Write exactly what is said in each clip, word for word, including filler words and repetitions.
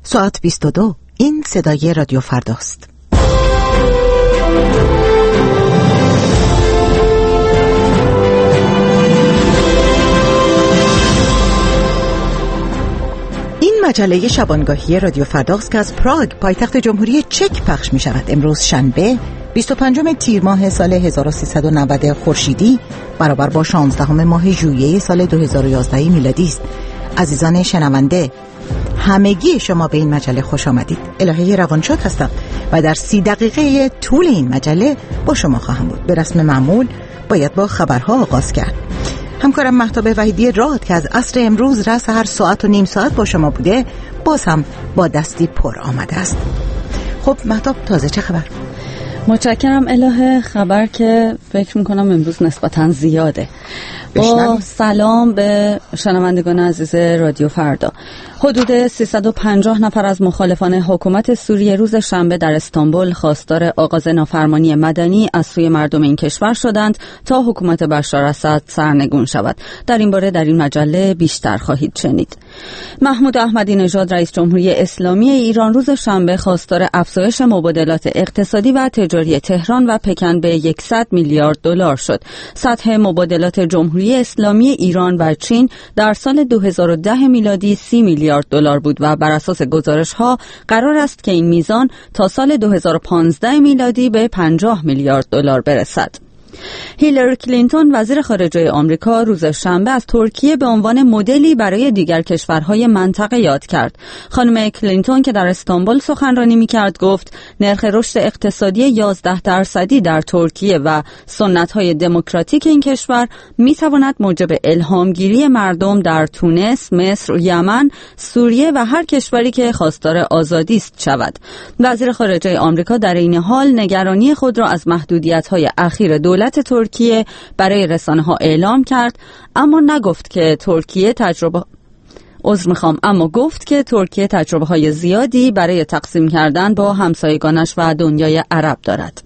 ساعت بیست و دو. این صدای رادیو فرداست. این مجله شبانگاهی رادیو فرداست که از پراگ پایتخت جمهوری چک پخش می شود. امروز شنبه بیست و پنجم تیر ماه سال هزار و سیصد و نود خورشیدی برابر با شانزدهم ماه ژوئیه سال دو هزار و یازده میلادی است. عزیزان شنونده، همگی شما به این مجله خوش آمدید. الهه روانشاد هستم و در سی دقیقه طول این مجله با شما خواهم بود. به رسم معمول باید با خبرها آغاز کرد. همکارم مهتاب وحیدی راد که از عصر امروز رأس هر ساعت و نیم ساعت با شما بوده، باز هم با دستی پر آمده است. خب مهتاب، تازه چه خبر؟ متشکرم الهه. خبر که فکر میکنم امروز نسبتاً زیاده. با سلام به شنوندگان عزیز رادیو فردا. حدود سیصد و پنجاه نفر از مخالفان حکومت سوریه روز شنبه در استانبول خواستار آغاز نافرمانی مدنی از سوی مردم این کشور شدند تا حکومت بشار اسد سرنگون شود. در این باره در این مجله بیشتر خواهید شنید. محمود احمدی نژاد رئیس جمهوری اسلامی ایران روز شنبه خواستار افزایش مبادلات اقتصادی و تجاری تهران و پکن به صد میلیارد دلار شد. سطح مبادلات جمهوری اسلامی ایران و چین در سال دو هزار و ده میلادی سی میلیارد دلار بود و بر اساس گزارش‌ها قرار است که این میزان تا سال دو هزار و پانزده میلادی به پنجاه میلیارد دلار برسد. هیلاری کلینتون وزیر خارجه آمریکا روز شنبه از ترکیه به عنوان مدلی برای دیگر کشورهای منطقه یاد کرد. خانم کلینتون که در استانبول سخنرانی می‌کرد گفت نرخ رشد اقتصادی یازده درصدی در ترکیه و سنت‌های دموکراتیک این کشور می‌تواند موجب الهامگیری مردم در تونس، مصر، یمن، سوریه و هر کشوری که خواستار آزادی است شود. وزیر خارجه آمریکا در این حال نگرانی خود را از محدودیت‌های اخیر دولت ترکیه برای رسانه‌ها اعلام کرد، اما نگفت که ترکیه تجربه عذر میخوام اما گفت که ترکیه تجربه‌های زیادی برای تقسیم کردن با همسایگانش و دنیای عرب دارد.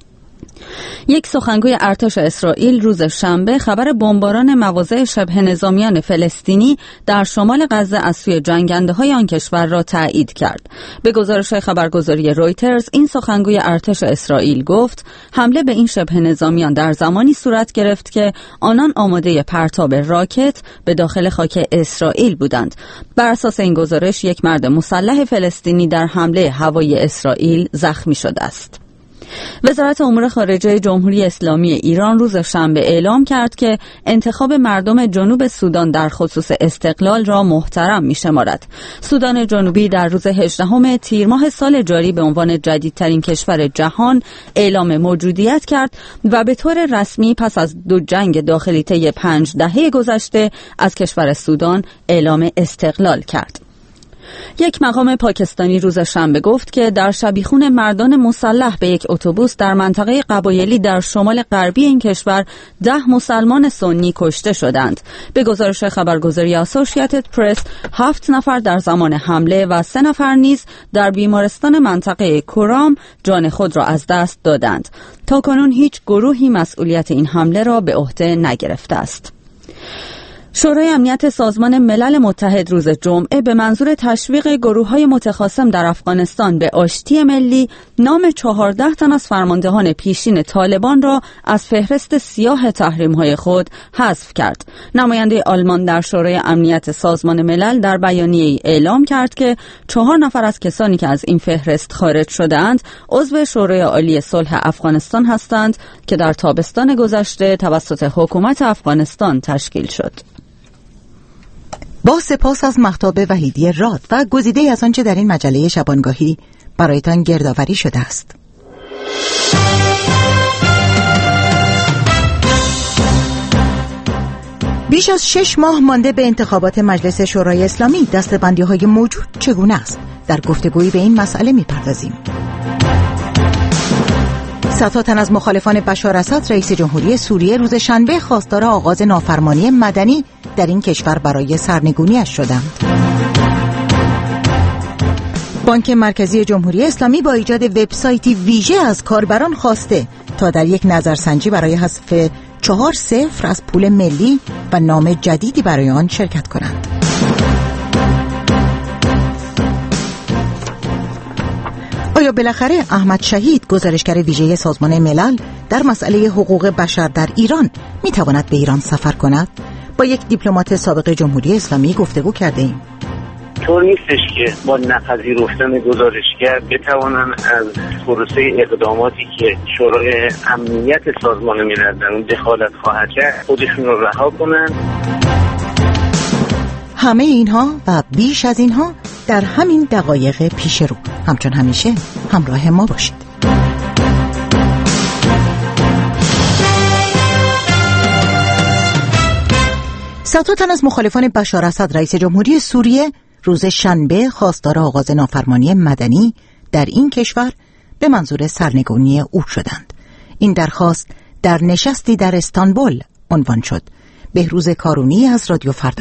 یک سخنگوی ارتش اسرائیل روز شنبه خبر بمباران مواضع شبه نظامیان فلسطینی در شمال غزه از سوی جنگنده‌های آن کشور را تایید کرد. به گزارش خبرگزاری رویترز این سخنگوی ارتش اسرائیل گفت حمله به این شبه نظامیان در زمانی صورت گرفت که آنان آماده پرتاب راکت به داخل خاک اسرائیل بودند. بر اساس این گزارش یک مرد مسلح فلسطینی در حمله هوایی اسرائیل زخمی شده است. وزارت امور خارجه جمهوری اسلامی ایران روز شنبه اعلام کرد که انتخاب مردم جنوب سودان در خصوص استقلال را محترم می‌شمارد. سودان جنوبی در روز هجدهم تیر ماه سال جاری به عنوان جدیدترین کشور جهان اعلام موجودیت کرد و به طور رسمی پس از دو جنگ داخلی طی پنج دهه گذشته از کشور سودان اعلام استقلال کرد. یک مقام پاکستانی روز شنبه گفت که در شبیخون مردان مسلح به یک اتوبوس در منطقه قبایلی در شمال غربی این کشور ده مسلمان سنی کشته شدند. به گزارش خبرگزاری اسوسییتد پرس هفت نفر در زمان حمله و سه نفر نیز در بیمارستان منطقه کرام جان خود را از دست دادند. تاکنون هیچ گروهی مسئولیت این حمله را به عهده نگرفته است. شورای امنیت سازمان ملل متحد روز جمعه به منظور تشویق گروه‌های متخاصم در افغانستان به آشتی ملی نام چهارده تن از فرماندهان پیشین طالبان را از فهرست سیاه تحریم‌های خود حذف کرد. نماینده آلمان در شورای امنیت سازمان ملل در بیانیه‌ای اعلام کرد که چهار نفر از کسانی که از این فهرست خارج شده‌اند عضو شورای عالی صلح افغانستان هستند که در تابستان گذشته توسط حکومت افغانستان تشکیل شد. با سپاس از مهتاب وحیدی راد و گزیده از آنچه در این مجله شبانگاهی برایتان گردآوری شده است. بیش از شش ماه مانده به انتخابات مجلس شورای اسلامی، دسته‌بندی‌های موجود چگونه است؟ در گفتگویی به این مسئله می‌پردازیم. صدها تن از مخالفان بشار اسد رئیس جمهوری سوریه روز شنبه خواستار آغاز نافرمانی مدنی در این کشور برای سرنگونی‌اش شدند. بانک مرکزی جمهوری اسلامی با ایجاد وبسایتی ویژه از کاربران خواسته تا در یک نظرسنجی برای حذف چهار صفر از پول ملی و نام جدیدی برای آن شرکت کنند. آیا بالاخره احمد شهید، گزارشگر ویژه سازمان ملل در مسئله حقوق بشر در ایران، میتواند به ایران سفر کند؟ با یک دیپلمات سابق جمهوری اسلامی گفتگو کرده ایم. طور نیستش که با نپذیرفتن گزارشگر بتوانن از پروسه اقداماتی که شورای امنیت سازمان ملل در اون دخالت خواهد کرد خودشون رو رها کنن. همه اینها و بیش از اینها در همین دقایق پیش رو. همچون همیشه همراه ما باشید. صدها تن از مخالفان بشار اسد رئیس جمهوری سوریه روز شنبه خواستار آغاز نافرمانی مدنی در این کشور به منظور سرنگونی او شدند. این درخواست در نشستی در استانبول عنوان شد. بهروز کارونی از رادیو فردا.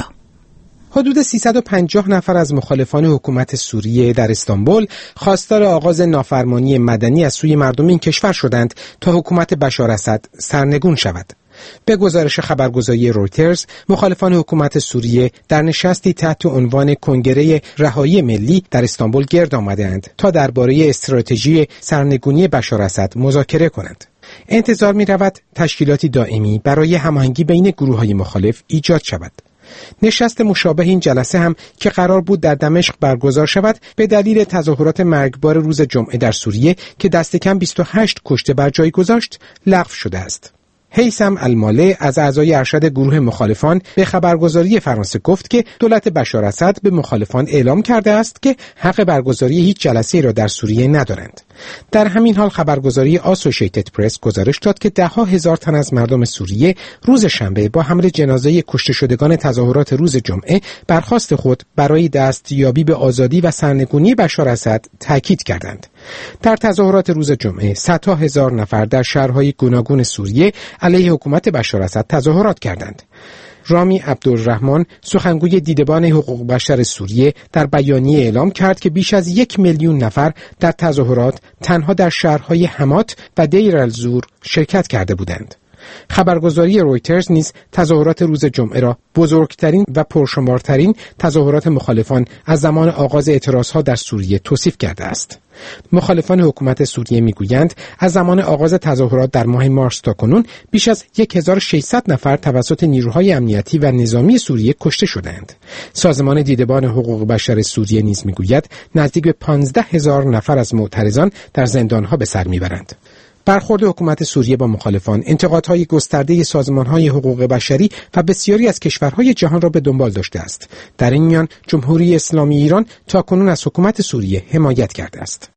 حدود سیصد و پنجاه نفر از مخالفان حکومت سوریه در استانبول خواستار آغاز نافرمانی مدنی از سوی مردم این کشور شدند تا حکومت بشار اسد سرنگون شود. به گزارش خبرگزاری رویترز، مخالفان حکومت سوریه در نشستی تحت عنوان کنگره رهایی ملی در استانبول گرد آمدند تا درباره استراتژی سرنگونی بشار اسد مذاکره کنند. انتظار می رود تشکیلاتی دائمی برای هماهنگی بین گروه‌های مخالف ایجاد شود. نشست مشابه این جلسه هم که قرار بود در دمشق برگزار شود به دلیل تظاهرات مرگبار روز جمعه در سوریه که دست کم بیست و هشت کشته بر جای گذاشت لغو شده است. هیثم الماله از اعضای ارشد گروه مخالفان به خبرگزاری فرانسه گفت که دولت بشار اسد به مخالفان اعلام کرده است که حق برگزاری هیچ جلسه‌ای را در سوریه ندارند. در همین حال خبرگزاری آسوشیتد پرس گزارش داد که ده ها هزار تن از مردم سوریه روز شنبه با حمل جنازه کشته شدگان تظاهرات روز جمعه برخواست خود برای دستیابی به آزادی و سرنگونی بشار اسد تاکید کردند. در تظاهرات روز جمعه صدها هزار نفر در شهرهای گوناگون سوریه علیه حکومت بشار اسد تظاهرات کردند. رامی عبدالرحمن، سخنگوی دیدبان حقوق بشر سوریه، در بیانیه اعلام کرد که بیش از یک میلیون نفر در تظاهرات تنها در شهرهای حمات و دیر الزور شرکت کرده بودند. خبرگزاری رویترز نیز تظاهرات روز جمعه را بزرگترین و پرشمارترین تظاهرات مخالفان از زمان آغاز اعتراضها در سوریه توصیف کرده است. مخالفان حکومت سوریه میگویند از زمان آغاز تظاهرات در ماه مارس تا کنون بیش از هزار و ششصد نفر توسط نیروهای امنیتی و نظامی سوریه کشته شدند. سازمان دیدبان حقوق بشر سوریه نیز میگوید نزدیک به پانزده هزار نفر از معترضان در زندانها به سر میبرند. برخورد حکومت سوریه با مخالفان انتقادهای گسترده سازمانهای حقوق بشری و بسیاری از کشورهای جهان را به دنبال داشته است. در این میان جمهوری اسلامی ایران تاکنون از حکومت سوریه حمایت کرده است.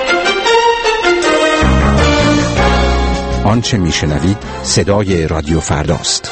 آنچه میشنوید صدای رادیو فرداست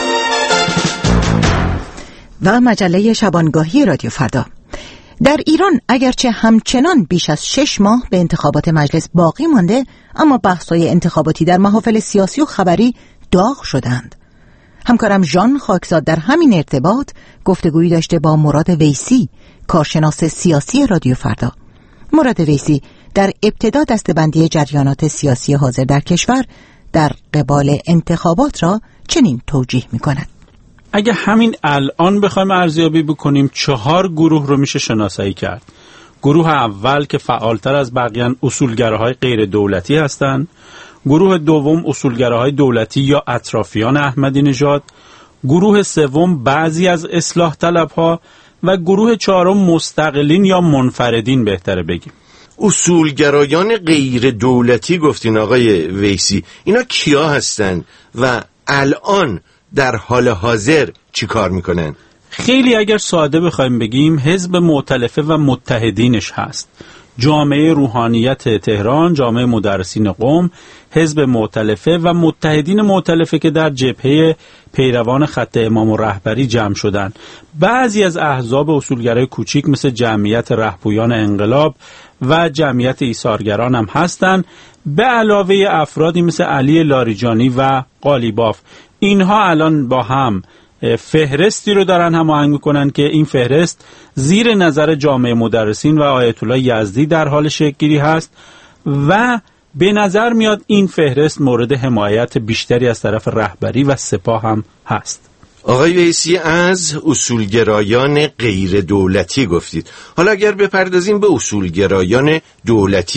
و مجله شبانگاهی رادیو فردا. در ایران اگرچه همچنان بیش از شش ماه به انتخابات مجلس باقی مانده، اما بحث‌های انتخاباتی در محافل سیاسی و خبری داغ شدند. همکارم ژان خاکزاد در همین ارتباط گفتگویی داشته با مراد ویسی، کارشناس سیاسی رادیو فردا. مراد ویسی در ابتدا دسته‌بندی جریانات سیاسی حاضر در کشور در قبال انتخابات را چنین توجیه می‌کند. اگه همین الان بخوایم ارزیابی بکنیم چهار گروه رو میشه شناسایی کرد. گروه اول که فعالتر از بقیه اصولگراهای غیر دولتی هستند، گروه دوم اصولگراهای دولتی یا اطرافیان احمدی نژاد، گروه سوم بعضی از اصلاح طلبها و گروه چهارم مستقلین یا منفردین بهتره بگیم. اصولگرایان غیر دولتی گفتین آقای ویسی، اینا کیا هستن و الان در حال حاضر چی کار میکنن؟ خیلی اگر ساده بخوایم بگیم حزب مؤتلفه و متحدینش هست. جامعه روحانیت تهران، جامعه مدرسین قم، حزب مؤتلفه و متحدین مؤتلفه که در جبهه پیروان خط امام و رهبری جمع شدن. بعضی از احزاب اصولگرای کوچیک مثل جمعیت رهبویان انقلاب و جمعیت ایثارگران هم هستن، به علاوه افرادی مثل علی لاریجانی و قالیباف. اینها الان با هم فهرستی رو دارن هماهنگ میکنن که این فهرست زیر نظر جامعه مدرسین و آیت الله یزدی در حال شکل‌گیری هست و به نظر میاد این فهرست مورد حمایت بیشتری از طرف رهبری و سپاه هم هست. آقای ویسی از اصولگرایان غیر دولتی گفتید. حالا اگر بپردازیم به اصولگرایان دولتی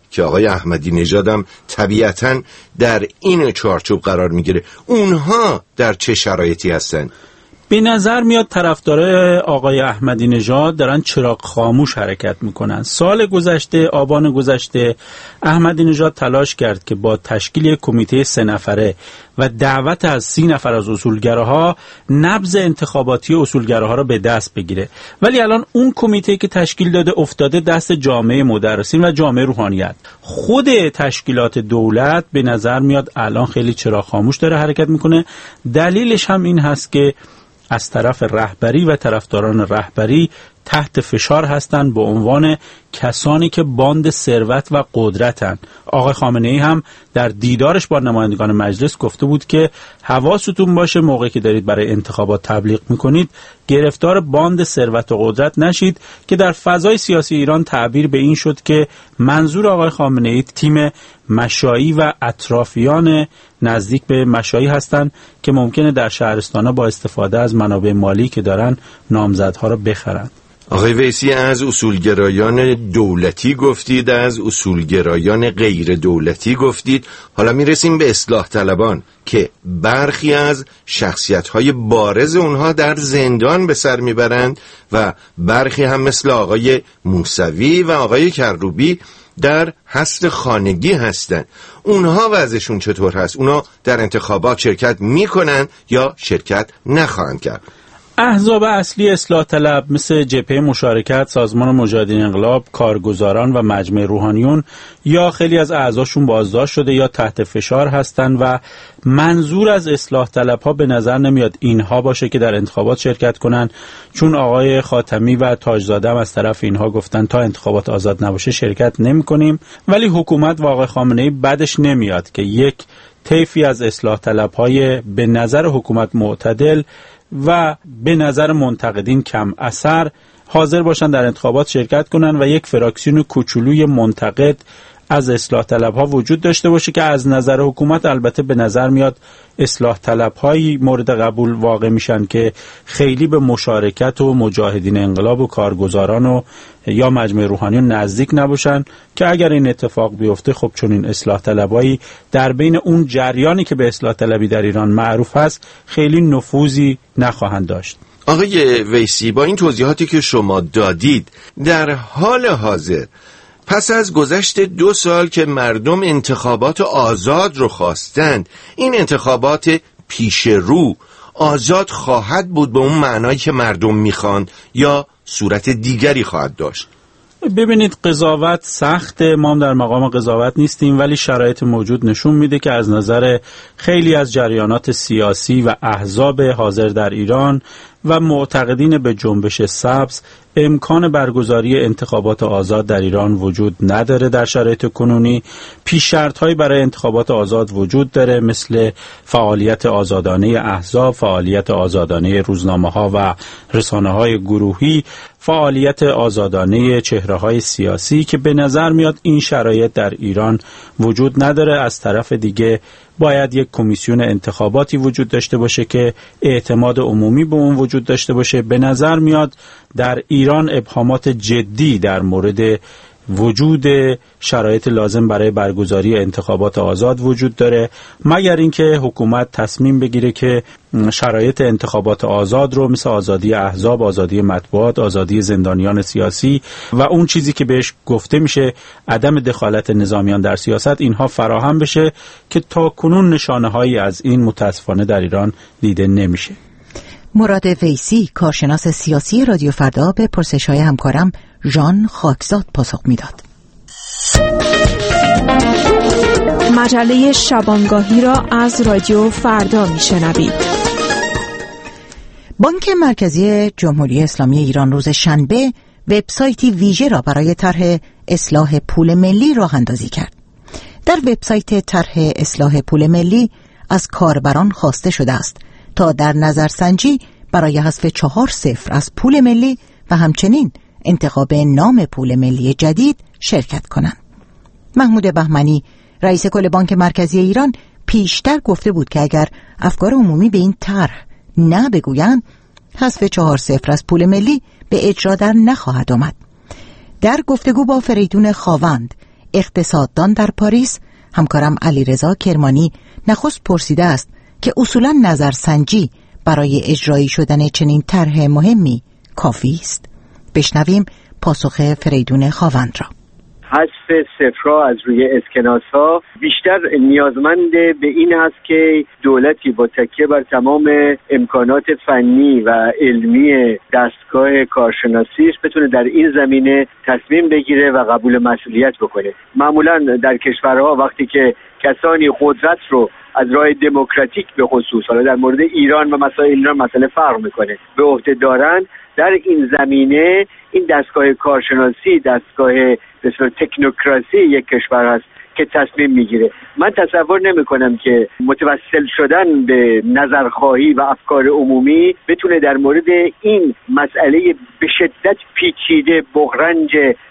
که آقای احمدی نژاد هم طبیعتاً در این چارچوب قرار میگیره، اونها در چه شرایطی هستن؟ به نظر میاد طرفدارای آقای احمدی نژاد دارن چراغ خاموش حرکت میکنن. سال گذشته، آبان گذشته، احمدی نژاد تلاش کرد که با تشکیل یک کمیته سه نفره و دعوت از سی نفر از اصولگراها نبض انتخاباتی اصولگراها را به دست بگیره، ولی الان اون کمیته که تشکیل داده افتاده دست جامعه مدرسین و جامعه روحانیت. خود تشکیلات دولت به نظر میاد الان خیلی چراغ خاموش داره حرکت میکنه. دلیلش هم این هست که از طرف رهبری و طرفداران رهبری تحت فشار هستند به عنوان کسانی که باند ثروت و قدرتن. آقای خامنه‌ای هم در دیدارش با نمایندگان مجلس گفته بود که حواستون باشه موقعی که دارید برای انتخابات تبلیغ میکنید گرفتار باند ثروت و قدرت نشید، که در فضای سیاسی ایران تعبیر به این شد که منظور آقای خامنه‌ای تیم مشایی و اطرافیان نزدیک به مشایی هستند که ممکنه در شهرستان‌ها با استفاده از منابع مالی که دارن نامزدها را بخرند. آقای ویسی، از اصولگرایان دولتی گفتید، از اصولگرایان غیر دولتی گفتید، حالا میرسیم به اصلاح طلبان که برخی از شخصیت‌های بارز اونها در زندان به سر میبرند و برخی هم مثل آقای موسوی و آقای کروبی در حبس خانگی هستند. اونها وضعشون چطور هست؟ اونها در انتخابات شرکت میکنن یا شرکت نخواهند کرد؟ احزاب اصلی اصلاح طلب مثل جبهه مشارکت، سازمان مجاهدین انقلاب، کارگزاران و مجمع روحانیون یا خیلی از اعضاشون بازداشت شده یا تحت فشار هستند و منظور از اصلاح طلب ها به نظر نمیاد اینها باشه که در انتخابات شرکت کنن، چون آقای خاتمی و تاجزاده هم از طرف اینها گفتن تا انتخابات آزاد نباشه شرکت نمی کنیم. ولی حکومت و آقای خامنه‌ای بدش نمیاد که یک طیفی از اصلاح طلب های به نظر حکومت معتدل و به نظر منتقدین کم اثر حاضر باشن در انتخابات شرکت کنن و یک فراکسیون کوچولوی منتقد از اصلاح طلب ها وجود داشته باشه که از نظر حکومت البته به نظر میاد اصلاح طلب هایی مورد قبول واقع میشن که خیلی به مشارکت و مجاهدین انقلاب و کارگزاران و یا مجمع روحانیون نزدیک نباشن، که اگر این اتفاق بیفته خب چون این اصلاح طلبایی در بین اون جریانی که به اصلاح طلبی در ایران معروف هست خیلی نفوذی نخواهند داشت. آقای ویسی، با این توضیحاتی که شما دادید در حال حاضر پس از گذشت دو سال که مردم انتخابات آزاد رو خواستند، این انتخابات پیش رو آزاد خواهد بود به اون معنایی که مردم میخوان یا صورت دیگری خواهد داشت؟ ببینید، قضاوت سخته، ما هم در مقام قضاوت نیستیم، ولی شرایط موجود نشون میده که از نظر خیلی از جریانات سیاسی و احزاب حاضر در ایران و معتقدین به جنبش سبز امکان برگزاری انتخابات آزاد در ایران وجود نداره. در شرایط کنونی پیش شرط‌هایی برای انتخابات آزاد وجود داره، مثل فعالیت آزادانه احزاب، فعالیت آزادانه روزنامه‌ها و رسانه‌های گروهی، فعالیت آزادانه چهره‌های سیاسی، که به نظر میاد این شرایط در ایران وجود نداره. از طرف دیگه باید یک کمیسیون انتخاباتی وجود داشته باشه که اعتماد عمومی به اون وجود داشته باشه. به نظر میاد در ایران ابهامات جدی در مورد وجود شرایط لازم برای برگزاری انتخابات آزاد وجود داره، مگر اینکه حکومت تصمیم بگیره که شرایط انتخابات آزاد رو مثل آزادی احزاب، آزادی مطبوعات، آزادی زندانیان سیاسی و اون چیزی که بهش گفته میشه عدم دخالت نظامیان در سیاست، اینها فراهم بشه که تا کنون نشانه هایی از این متاسفانه در ایران دیده نمیشه. مراد ویسی، کارشناس سیاسی رادیو فردا، به پرسش‌های همکارم ژان خاکزاد پاسخ میداد. مجله شبانگاهی را از رادیو فردا میشنوید. بانک مرکزی جمهوری اسلامی ایران روز شنبه وبسایتی ویژه را برای طرح اصلاح پول ملی راه اندازی کرد. در وبسایت طرح اصلاح پول ملی از کاربران خواسته شده است تا در نظرسنجی برای حذف چهار صفر از پول ملی و همچنین انتخاب نام پول ملی جدید شرکت کنند. محمود بهمنی، رئیس کل بانک مرکزی ایران، پیشتر گفته بود که اگر افکار عمومی به این طرح نه بگویند، حذف چهار صفر از پول ملی به اجرا در نخواهد آمد. در گفتگو با فریدون خاوند، اقتصاددان در پاریس، همکارم علیرضا کرمانی نخست پرسیده است که اصولا نظرسنجی برای اجرایی شدن چنین طرح مهمی کافی است. بشنویم پاسخ فریدون خاوند را. حذف صفرها از روی اسکناس‌ها بیشتر نیازمند به این هست که دولتی با تکیه بر تمام امکانات فنی و علمی دستگاه کارشناسیش بتونه در این زمینه تصمیم بگیره و قبول مسئولیت بکنه. معمولا در کشورها وقتی که کسانی قدرت رو از راه دموکراتیک به خصوص، حالا در مورد ایران و مسائل ایران مسئله فرق میکنه، به عهده دارن، در این زمینه این دستگاه کارشناسی، دستگاه بسیار تکنوکراسی یک کشور هست که تصمیم میگیره. من تصور نمی کنم که متوسل شدن به نظرخواهی و افکار عمومی بتونه در مورد این مسئله به شدت پیچیده بغرنج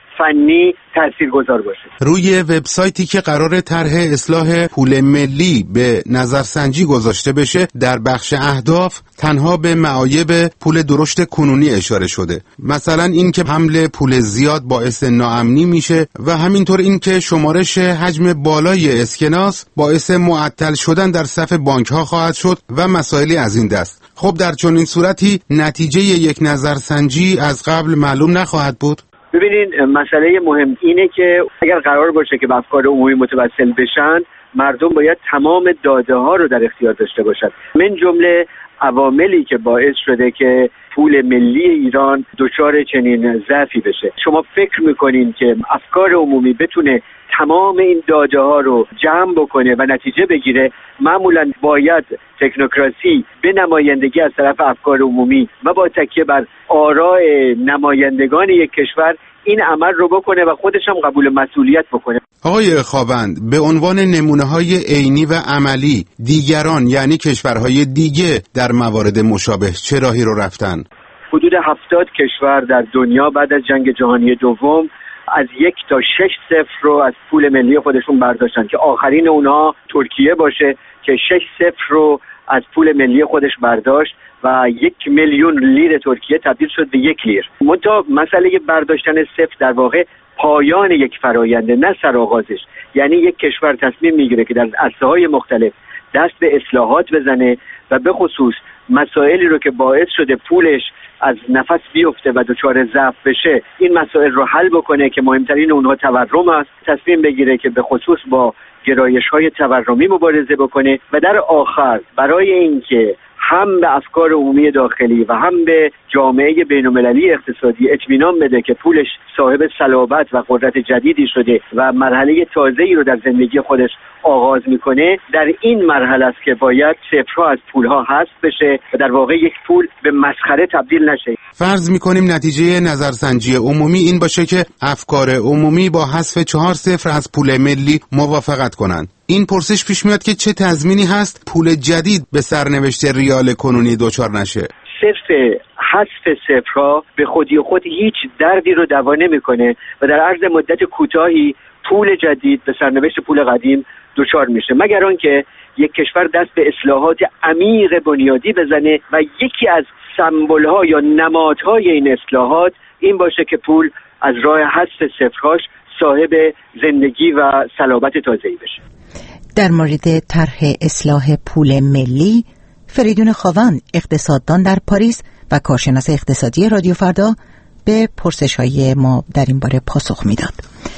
فنی تاثیرگذار باشه. روی وبسایتی که قرار طرح اصلاح پول ملی به نظرسنجی گذاشته بشه، در بخش اهداف تنها به معایب پول درشت کنونی اشاره شده. مثلا این که حمل پول زیاد باعث ناامنی میشه و همینطور این که شمارش حجم بالای اسکناس باعث معطل شدن در صف بانک ها خواهد شد و مسائلی از این دست. خب در چنین صورتی نتیجه یک نظرسنجی از قبل معلوم نخواهد بود؟ ببینید، مسئله مهم اینه که اگر قرار باشه که به افکار عمومی متوسل بشن، مردم باید تمام داده ها رو در اختیار داشته باشند. من جمله عواملی که باعث شده که پول ملی ایران دچار چنین ضعفی بشه. شما فکر میکنین که افکار عمومی بتونه تمام این داده ها رو جمع بکنه و نتیجه بگیره؟ معمولا باید تکنوکراسی به نمایندگی از طرف افکار عمومی و با تکیه بر آراء نمایندگان یک کشور این عمل رو بکنه و خودش هم قبول مسئولیت بکنه. آقای خاوند، به عنوان نمونه‌های عینی و عملی دیگران یعنی کشورهای دیگه در موارد مشابه چه راهی رو رفتن؟ حدود هفتاد کشور در دنیا بعد از جنگ جهانی دوم از یک تا شش صفر رو از پول ملی خودشون برداشتن که آخرین اونها ترکیه باشه که شش صفر رو از پول ملی خودش برداشت و یک میلیون لیر ترکیه تبدیل شد به یک لیر. منتها مسئله برداشتن صفر در واقع پایان یک فراینده، نه سرآغازش. یعنی یک کشور تصمیم میگیره که در عرصه‌های مختلف دست به اصلاحات بزنه و به خصوص مسائلی رو که باعث شده پولش از نفس بیفته و دچار ضعف بشه، این مسائل رو حل بکنه که مهمترین اونها تورم است. تصمیم بگیره که به خصوص با گرایش‌های تورمی مبارزه بکنه و در آخر برای اینکه هم به افکار عمومی داخلی و هم به جامعه بین‌المللی اقتصادی اطمینان بده که پولش صاحب صلابت و قدرت جدیدی شده و مرحله تازه‌ای رو در زندگی خودش آغاز میکنه، در این مرحله است که باید صفرها از پولها حذف بشه و در واقع یک پول به مسخره تبدیل نشه. فرض میکنیم نتیجه نظرسنجی عمومی این باشه که افکار عمومی با حذف چهار صفر از پول ملی موافقت کنند. این پرسش پیش میاد که چه تضمینی هست پول جدید به سرنوشت ریال کنونی دچار نشه؟ صرف حذف صفرها به خودی خود هیچ دردی رو دوا نمیکنه و در عرض مدت کوتاهی پول جدید به سرنوشت پول قدیم دچار میشه، مگر آنکه یک کشور دست به اصلاحات عمیق بنیادی بزنه و یکی از سمبول‌ها یا نمادهای این اصلاحات این باشه که پول از راه حذف صفرهاش صاحب زندگی و صلابت تازه‌ای بشه. در مورد طرح اصلاح پول ملی، فریدون خاوند، اقتصاددان در پاریس و کارشناس اقتصادی رادیو فردا، به پرسش‌های ما در این باره پاسخ میداد.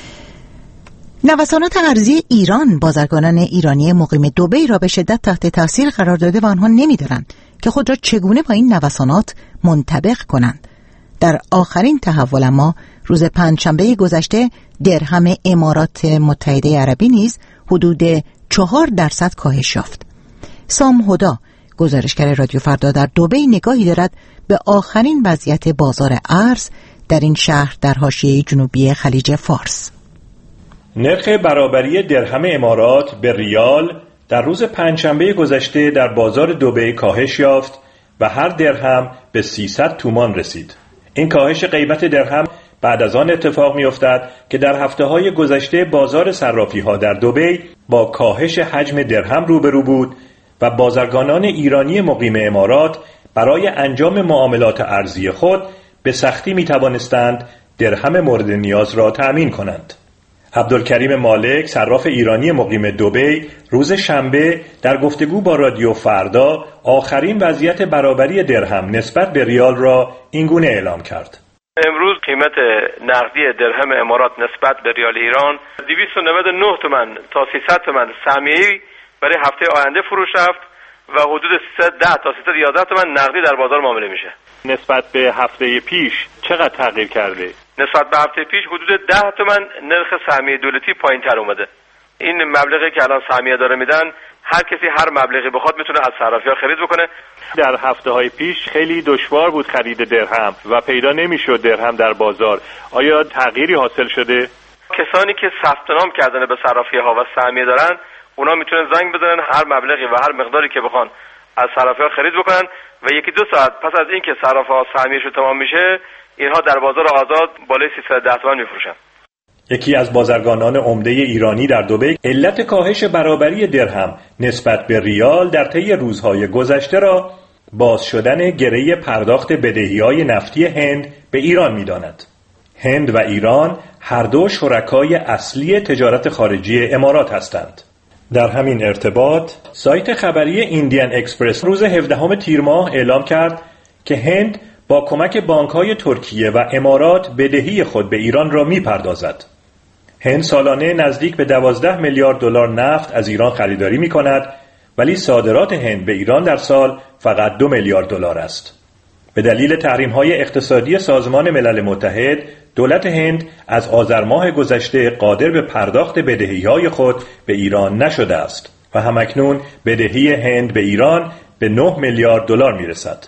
نوسانات ارزی ایران بازرگانان ایرانی مقیم دبی را به شدت تحت تاثیر قرار داده و آنها نمی‌دانند که خود را چگونه با این نوسانات منطبق کنند. در آخرین تحول اما روز پنجشنبه گذشته درهم امارات متحده عربی نیز حدود چهار درصد کاهش یافت. سام هدا، گزارشگر رادیو فردا در دبی، نگاهی دارد به آخرین وضعیت بازار ارز در این شهر در حاشیه جنوبی خلیج فارس. نرخ برابری درهم امارات به ریال در روز پنجشنبه گذشته در بازار دبی کاهش یافت و هر درهم به سیصد تومان رسید. این کاهش قیمت درهم بعد از آن اتفاق می‌افتد که در هفته‌های گذشته بازار صرافی‌ها در دبی با کاهش حجم درهم روبرو بود و بازرگانان ایرانی مقیم امارات برای انجام معاملات ارزی خود به سختی می‌توانستند درهم مورد نیاز را تأمین کنند. عبدالکریم مالک، صراف ایرانی مقیم دبی، روز شنبه در گفتگو با رادیو فردا آخرین وضعیت برابری درهم نسبت به ریال را اینگونه اعلام کرد. امروز قیمت نقدی درهم امارات نسبت به ریال ایران دویست و نود و نه تومان تا سیصد تومان سهمیه‌ای برای هفته آینده فروش رفت و حدود سیصد و ده تا سیصد و یازده تومان نقدی در بازار معامله میشه. نسبت به هفته پیش چقدر تغییر کرده؟ نسبت به هفته پیش حدود ده تومان نرخ سهمیه دولتی پایین‌تر اومده. این مبلغی که الان سهمیه داره میدن، هر کسی هر مبلغی بخواد میتونه از صرافی‌ها خرید بکنه. در هفته‌های پیش خیلی دشوار بود خرید درهم و پیدا نمی‌شد درهم در بازار. آیا تغییری حاصل شده؟ کسانی که ثبت نام کردن به صرافی‌ها و سهمیه دارن، اونا میتونن زنگ بزنن هر مبلغی و هر مقداری که بخوان از صرافی‌ها خرید بکنن و یکی دو ساعت پس از اینکه صرافی‌ها سهمیه‌شون تمام میشه، اینها در بازار آزاد بالای سیصد و ده تومان میفروشن. یکی از بازرگانان عمده ایرانی در دبی علت کاهش برابری درهم نسبت به ریال در طی روزهای گذشته را باز شدن گره پرداخت بدهی‌های نفتی هند به ایران می‌داند. هند و ایران هر دو شرکای اصلی تجارت خارجی امارات هستند. در همین ارتباط سایت خبری ایندیان اکسپرس روز هفدهم تیر ماه اعلام کرد که هند با کمک بانک‌های ترکیه و امارات بدهی خود به ایران را می‌پردازد. هند سالانه نزدیک به دوازده میلیارد دلار نفت از ایران خریداری می‌کند، ولی صادرات هند به ایران در سال فقط دو میلیارد دلار است. به دلیل تحریم‌های اقتصادی سازمان ملل متحد، دولت هند از آذر ماه گذشته قادر به پرداخت بدهی‌های خود به ایران نشده است و همکنون بدهی هند به ایران به نه میلیارد دلار می‌رسد.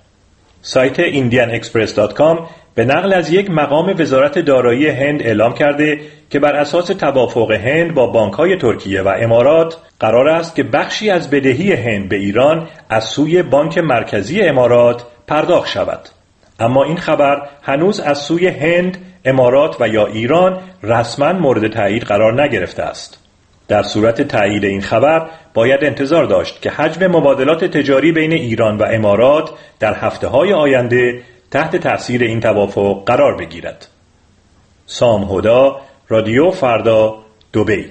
سایت ایندیان اکسپرس دات کام به نقل از یک مقام وزارت دارایی هند اعلام کرده که بر اساس توافق هند با بانک‌های ترکیه و امارات قرار است که بخشی از بدهی هند به ایران از سوی بانک مرکزی امارات پرداخت شود. اما این خبر هنوز از سوی هند، امارات و یا ایران رسما مورد تایید قرار نگرفته است. در صورت تایید این خبر باید انتظار داشت که حجم مبادلات تجاری بین ایران و امارات در هفته‌های آینده تحت تأثیر این توافق قرار بگیرد. سام هدا، رادیو فردا، دبی.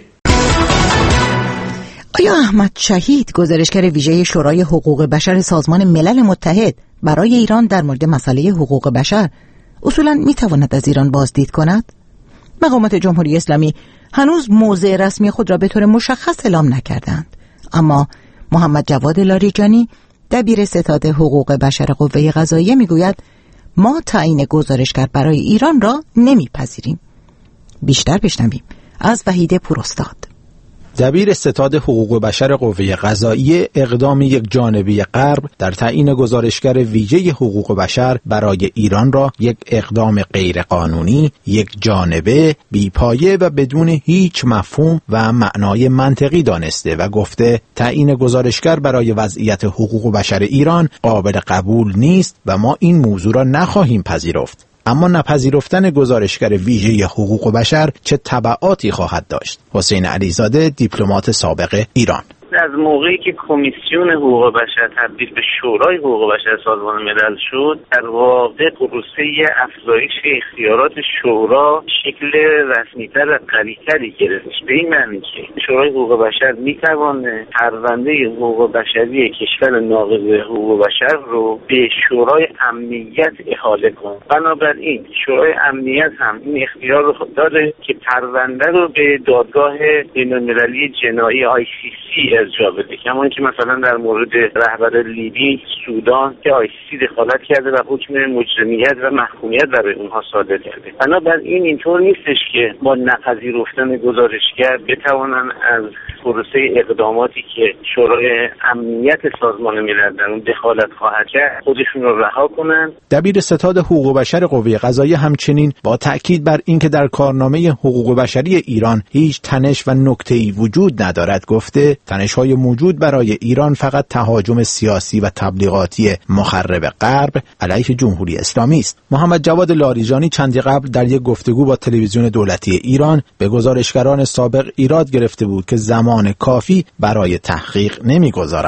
آیا احمد شهید، گزارشگر ویژه شورای حقوق بشر سازمان ملل متحد برای ایران در مورد مسئله حقوق بشر، اصولاً میتواند از ایران بازدید کند؟ مقامات جمهوری اسلامی هنوز موضع رسمی خود را به طور مشخص اعلام نکردند، اما محمد جواد لاریجانی، دبیر ستاد حقوق بشر قوه قضاییه، میگوید ما تعیین گزارشگر برای ایران را نمیپذیریم. بیشتر بشنویم از وحید پوراستاد. دبیر ستاد حقوق بشر قوه قضاییه اقدام یک جانبه غرب در تعیین گزارشگر ویژه حقوق بشر برای ایران را یک اقدام غیرقانونی، یک جانبه، بیپایه و بدون هیچ مفهوم و معنای منطقی دانسته و گفته تعیین گزارشگر برای وضعیت حقوق بشر ایران قابل قبول نیست و ما این موضوع را نخواهیم پذیرفت. اما نپذیرفتن گزارشگر ویژه حقوق بشر چه تبعاتی خواهد داشت؟ حسین علیزاده، دیپلمات سابق ایران: از موقعی که کمیسیون حقوق بشر تبدیل به شورای حقوق بشر سازمان ملل شد، در واقع پروسه افزایش اختیارات شورا شکل رسمی‌تر و قوی‌تری گرفت. به این معنی که شورای حقوق بشر می‌تواند پرونده حقوق بشری کشور ناقض حقوق بشر رو به شورای امنیت احاله کنه. بنابراین شورای امنیت هم این اختیار رو داره که پرونده رو به دادگاه بین‌المللی جنایی آی سی سی ارجاع بده، کما اینکه مثلا در مورد رهبر لیبی، سودان که آی سی سی دخالت کرده و حکم مجرمیت و محکومیت برای اونها صادر کرده. بنابراین اینطور نیستش که با نپذیرفتن گزارشگر بتوانن از پروسه اقداماتی که شورای امنیت سازمان ملل در اون دخالت خواهد کرد خودشون رو رها کنن. دبیر ستاد حقوق بشر قوه قضاییه همچنین با تأکید بر اینکه در کارنامه حقوق بشری ایران هیچ تنش و نکته‌ای وجود ندارد گفته تنش‌های موجود برای ایران فقط تهاجم سیاسی و تبلیغاتی مخرب غرب علیه جمهوری اسلامی است. محمد جواد لاریجانی چندی قبل در یک گفتگو با تلویزیون دولتی ایران به گزارشگران سابق ایراد گرفته بود که زمان کافی برای تحقیق نمی‌گذارند.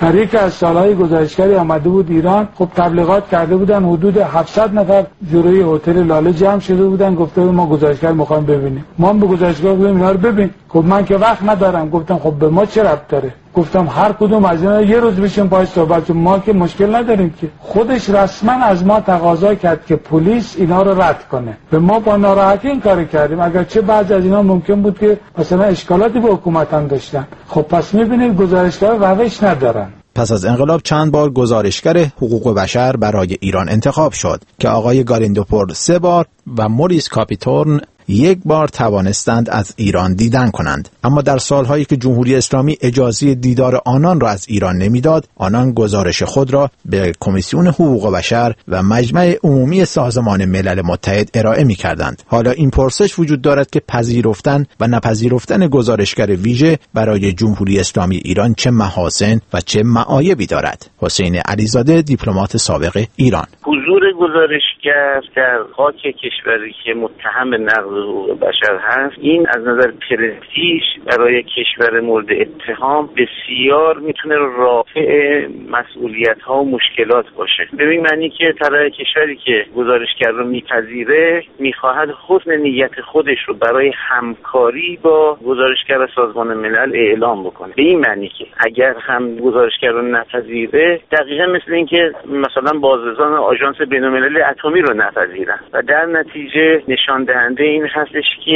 در یکی از سالهای گزارشگری آمده بود ایران، خب تبلیغات کرده بودن، حدود هفتصد نفر جلوی هتل لاله جمع شده بودن، گفته بود ما گزارشگر میخوایم ببینیم. ما هم به گزارشگر گفتیم اینا رو ببین. خب من که وقت ندارم. گفتم خب به ما چه ربط داره؟ گفتم هر کدوم از اینا یه روز بشیم پای صحبت، ما که مشکل نداریم که. خودش رسما از ما تقاضا کرد که پلیس اینا رو رد کنه. به ما با ناراحتی این کارو کردیم، اگرچه بعضی از اینا ممکن بود که مثلا اشکالاتی به حکومت هم داشتن. خب پس میبینید گزارشگر روش ندارن. پس از انقلاب چند بار گزارشگر حقوق بشر برای ایران انتخاب شد که آقای گاریندوپور سه بار و موریس کاپیتورن یک بار توانستند از ایران دیدن کنند، اما در سالهایی که جمهوری اسلامی اجازه دیدار آنان را از ایران نمیداد، آنان گزارش خود را به کمیسیون حقوق بشر و مجمع عمومی سازمان ملل متحد ارائه می‌کردند. حالا این پرسش وجود دارد که پذیرفتن و نپذیرفتن گزارشگر ویژه برای جمهوری اسلامی ایران چه محاسن و چه معایبی دارد. حسین علیزاده، دیپلمات سابق ایران: حضور گزارشگر در خاک کشوری که متهم به نقض حقوق بشر هست، این از نظر پرستیژ برای کشور مورد اتهام بسیار میتونه رافع مسئولیت ها و مشکلات باشه. ببین معنی که طرف کشوری که گزارشگر رو میپذیره میخواهد حسن نیت خودش رو برای همکاری با گزارشگر سازمان ملل اعلام بکنه. به این معنی که اگر هم گزارشگر رو نپذیره، دقیقا مثل این که مثلا بازرسان آژانس بین‌المللی اتمی رو نپذیرن و در نتیجه نشان دهنده این هستش که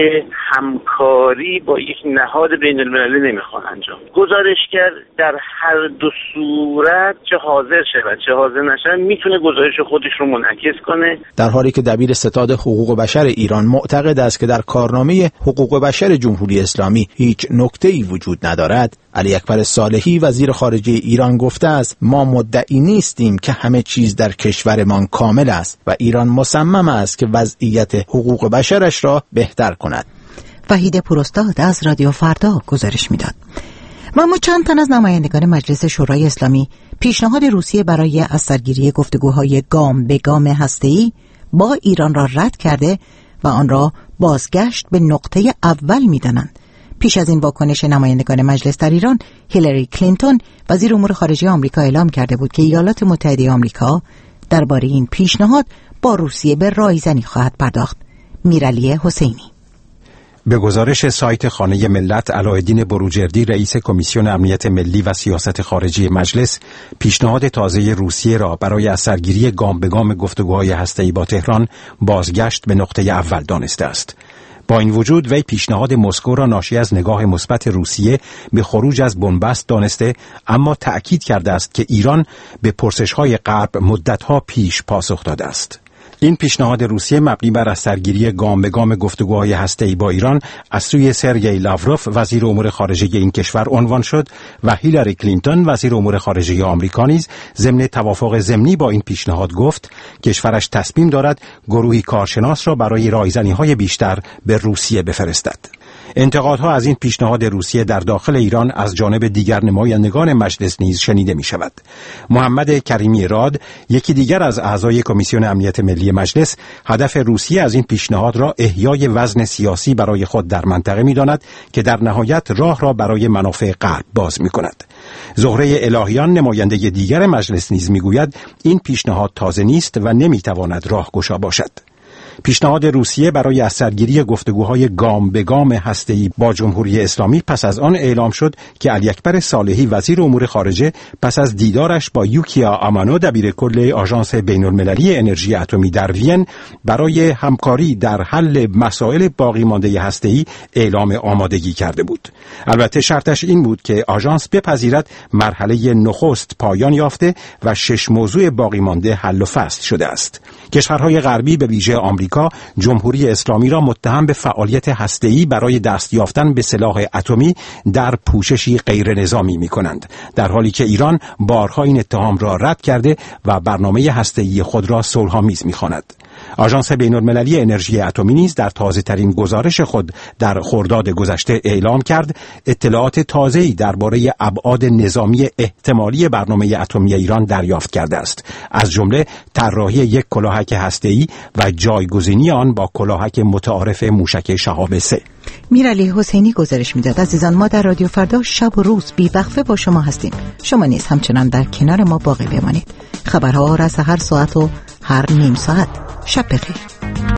همکاری با یک نهاد بین‌المللی نمیخوان انجام. گزارشگر در هر دو صورت، چه حاضر شود چه حاضر نشود، میتونه گزارش خودش رو منعکس کنه. در حالی که دبیر ستاد حقوق بشر ایران معتقد است که در کارنامه حقوق بشر جمهوری اسلامی هیچ نکته‌ای وجود ندارد، علی اکبر صالحی وزیر خارجه ایران گفته است ما مدعی نیستیم که همه چیز در کشورمان کامل است و ایران مصمم است که وضعیت حقوق بشرش را بهتر کند. وحید پوراستاد از رادیو فردا گزارش میداد. و اما چند تن از نمایندگان مجلس شورای اسلامی پیشنهاد روسیه برای از سرگیری گفتگوهای گام به گام هسته‌ای با ایران را رد کرده و آن را بازگشت به نقطه اول می‌دانند. پیش از این واکنش نمایندگان مجلس در ایران، هیلاری کلینتون وزیر امور خارجه آمریکا اعلام کرده بود که ایالات متحده آمریکا درباره این پیشنهاد با روسیه به رایزنی خواهد پرداخت. میرعلی حسینی: به گزارش سایت خانه ملت، علاءالدین بروجردی رئیس کمیسیون امنیت ملی و سیاست خارجی مجلس پیشنهاد تازه روسیه را برای از سرگیری گام به گام گفتگوهای هسته‌ای با تهران بازگشت به نقطه اول دانسته است. با این وجود وی پیشنهاد مسکو را ناشی از نگاه مثبت روسیه به خروج از بنبست دانسته، اما تأکید کرده است که ایران به پرسش‌های غرب مدت‌ها پیش پاسخ داده است. این پیشنهاد روسیه مبنی بر از سرگیری گام به گام گفتگوهای هسته‌ای با ایران از سوی سرگئی لاوروف وزیر امور خارجه این کشور عنوان شد و هیلاری کلینتون وزیر امور خارجه آمریکا نیز ضمن توافق ضمنی با این پیشنهاد گفت کشورش تصمیم دارد گروهی کارشناس را برای رایزنی‌های بیشتر به روسیه بفرستد. انتقادها از این پیشنهاد روسیه در داخل ایران از جانب دیگر نمایندگان مجلس نیز شنیده می شود. محمد کریمی راد، یکی دیگر از اعضای کمیسیون امنیت ملی مجلس، هدف روسیه از این پیشنهاد را احیای وزن سیاسی برای خود در منطقه می داند که در نهایت راه را برای منافع غرب باز می کند. زهره الهیان، نماینده دیگر مجلس، نیز می گوید این پیشنهاد تازه نیست و نمی تواند راهگشا باشد. پیشنهاد روسیه برای از سرگیری گفتگوهای گام به گام هسته‌ای با جمهوری اسلامی پس از آن اعلام شد که علی اکبر صالحی وزیر امور خارجه پس از دیدارش با یوکیا آمانو دبیر کل آژانس بین‌المللی انرژی اتمی در وین برای همکاری در حل مسائل باقی مانده هسته‌ای اعلام آمادگی کرده بود. البته شرطش این بود که آژانس بپذیرد مرحله نخست پایان یافته و شش موضوع باقی مانده حل و فصل شده است. کشورهای غربی به ویژه آمریکا جمهوری اسلامی را متهم به فعالیت هسته‌ای برای دست یافتن به سلاح اتمی در پوششی غیر نظامی می‌کنند، در حالی که ایران بارها این اتهام را رد کرده و برنامه هسته‌ای خود را صلح‌آمیز می‌خواند. آژانس بین‌المللی انرژی اتمی نیز در تازه‌ترین گزارش خود در خرداد گذشته اعلام کرد اطلاعات تازه‌ای درباره ابعاد نظامی احتمالی برنامه اتمی ایران دریافت کرده است، از جمله طراحی یک کلاهک هسته‌ای و جایگزینی آن با کلاهک متعارف موشک شهاب سه. میرعلی حسینی گزارش میداد. عزیزان، ما در رادیو فردا شب و روز بی وقفه با شما هستیم. شما نیز همچنان در کنار ما باقی بمانید. خبرها را از هر ساعت و هر نیم ساعت. شب بخیر.